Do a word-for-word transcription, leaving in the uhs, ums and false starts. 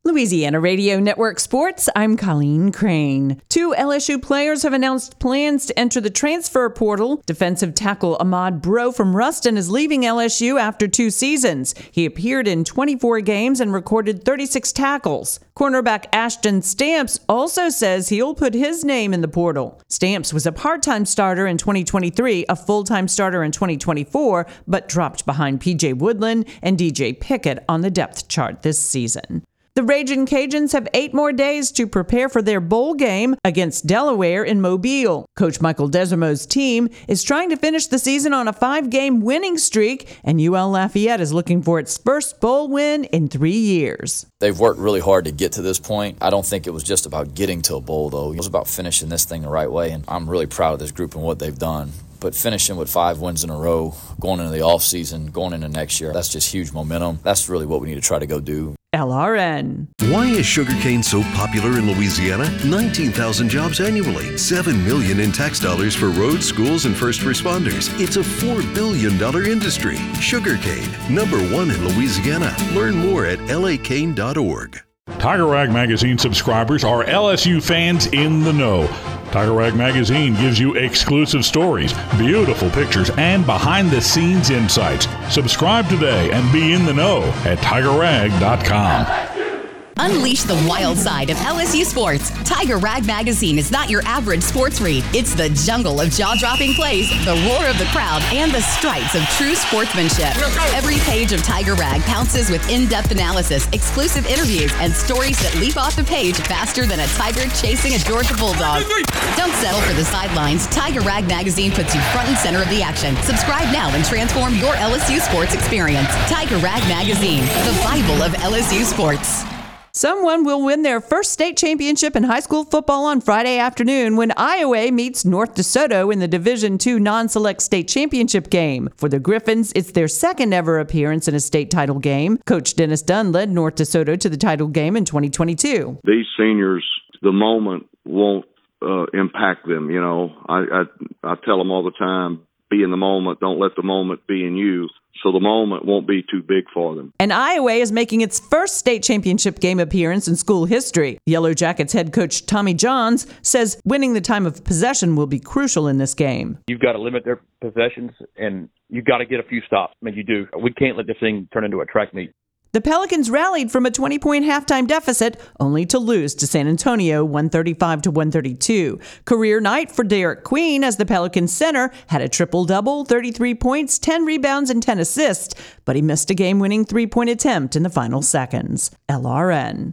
Louisiana Radio Network Sports, I'm Colleen Crane. Two L S U players have announced plans to enter the transfer portal. Defensive tackle Ahmad Bro from Ruston is leaving L S U after two seasons. He appeared in twenty-four games and recorded thirty-six tackles. Cornerback Ashton Stamps also says he'll put his name in the portal. Stamps was a part-time starter in twenty twenty-three, a full-time starter in twenty twenty-four, but dropped behind P J Woodland and D J Pickett on the depth chart this season. The Ragin' Cajuns have eight more days to prepare for their bowl game against Delaware in Mobile. Coach Michael Desormeau's team is trying to finish the season on a five-game winning streak, and U L Lafayette is looking for its first bowl win in three years. They've worked really hard to get to this point. I don't think it was just about getting to a bowl, though. It was about finishing this thing the right way, and I'm really proud of this group and what they've done. But finishing with five wins in a row, going into the offseason, going into next year, that's just huge momentum. That's really what we need to try to go do. L R N. Why is sugarcane so popular in Louisiana? nineteen thousand jobs annually, seven million dollars in tax dollars for roads, schools, and first responders. It's a four billion dollars industry. Sugarcane, number one in Louisiana. Learn more at L A cane dot org. Tiger Rag Magazine subscribers are L S U fans in the know. Tiger Rag Magazine gives you exclusive stories, beautiful pictures, and behind-the-scenes insights. Subscribe today and be in the know at tiger rag dot com. Unleash the wild side of L S U sports. Tiger Rag Magazine is not your average sports read. It's the jungle of jaw-dropping plays, the roar of the crowd, and the stripes of true sportsmanship. Every page of Tiger Rag pounces with in-depth analysis, exclusive interviews, and stories that leap off the page faster than a tiger chasing a Georgia bulldog. Don't settle for the sidelines. Tiger Rag Magazine puts you front and center of the action. Subscribe now and transform your L S U sports experience. Tiger Rag Magazine, the Bible of L S U sports. Someone will win their first state championship in high school football on Friday afternoon when Iowa meets North DeSoto in the Division two non-select state championship game. For the Griffins, it's their second ever appearance in a state title game. Coach Dennis Dunn led North DeSoto to the title game in twenty twenty-two. These seniors, the moment won't uh, impact them. You know, I, I I tell them all the time, be in the moment, don't let the moment be in you. So the moment won't be too big for them. And Iowa is making its first state championship game appearance in school history. Yellow Jackets head coach Tommy Johns says winning the time of possession will be crucial in this game. You've got to limit their possessions, and you've got to get a few stops. I mean, you do. We can't let this thing turn into a track meet. The Pelicans rallied from a twenty-point halftime deficit, only to lose to San Antonio one thirty-five to one thirty-two. Career night for Derek Queen as the Pelicans center had a triple-double, thirty-three points, ten rebounds, and ten assists, but he missed a game-winning three-point attempt in the final seconds. L R N.